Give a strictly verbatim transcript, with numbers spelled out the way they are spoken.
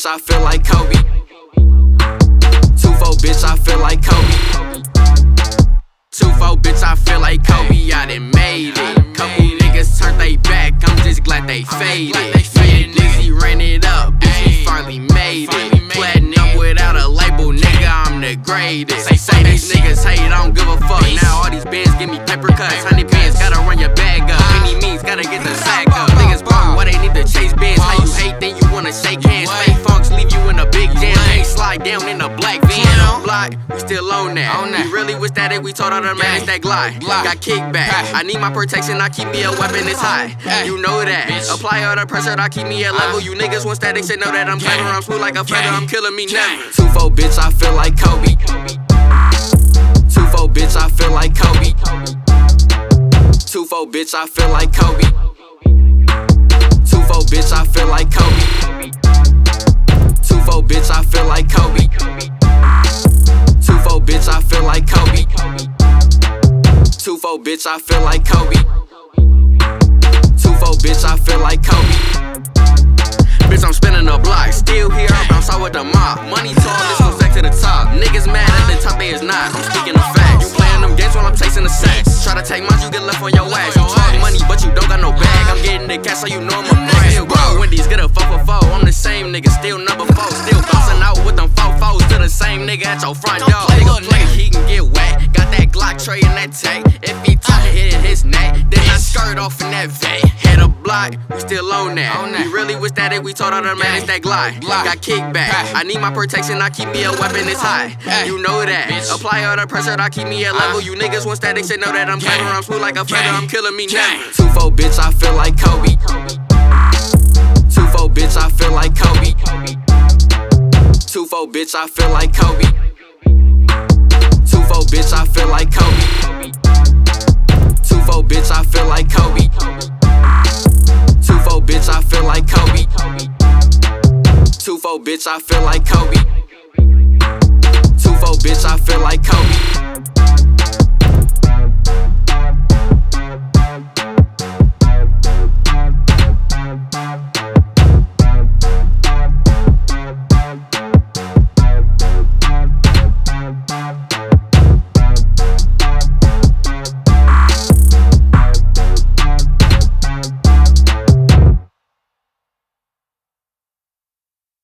I feel like Kobe. Two four, bitch, I feel like Kobe. Two four, bitch, I feel like Kobe. I done made it. Couple niggas turned they back, I'm just glad they faded. Me and Nizzy ran it up, bitch, we finally made it. Platinum without a label, nigga, I'm the greatest. They say these niggas hate, I don't give a fuck. Now all these bands give me paper cuts. Honey bands, gotta run your bag up. Any means, gotta get the sack up. Niggas broke, why they need to chase bands? How you hate, then you wanna shake hands. Fake funks leave you in a big jam. They slide down in a black van. Block, we still on that. We really wish that it, we told all the man that glide. Got kickback, I need my protection, I keep me a weapon, it's high. You know that. Apply all the pressure, I keep me at level. You niggas want static, say know that I'm clever. I'm smooth like a feather, I'm killing me never. Two four, bitch, I feel like Kobe. Two four, bitch, I feel like Kobe. Two four, bitch, I feel like Kobe. Two four, bitch, I feel like Kobe. Two four, bitch, I feel like Kobe. Two four, bitch, I feel like Kobe. Two four, bitch, I feel like Kobe. Two four, bitch, I feel like Kobe. Bitch, I'm spinning the block, still here, I bounce out with the mob. Money tall, this goes back to the top. Niggas mad at the top, they is not. I'm speaking the facts. You playing them games while I'm chasing the sacks. Try to take mine, you get left on your ass. You talk money, but you don't got no bag. I'm getting the cash, so you know I'm a brand. Still grow Wendy's, get a four for four. I'm the same nigga, still number four. Still bouncing out with them four fours to the same nigga at your front door. Nigga play, he can get wet. Got that Glock tray in that tank. If he talk, hit in his neck. Then I skirt off in that vet. Head a block, we still on that. We really wish that it, we told all the man that glide. Got kickback, I need my protection, I keep me a weapon, it's high. You know that. Apply all the pressure, I keep me at level. You niggas want static, say know that I'm clever. I'm smooth like a feather, I'm killing me never. Two four, bitch, I feel like Kobe. Two four, bitch, I feel like Kobe. Two four, bitch, I feel like Kobe. Two four, bitch, I feel like Kobe. Two four, bitch, I feel like Kobe. Two four, bitch, I feel like Kobe. Two four, bitch, I feel like Kobe. Two four, bitch, I feel like Kobe.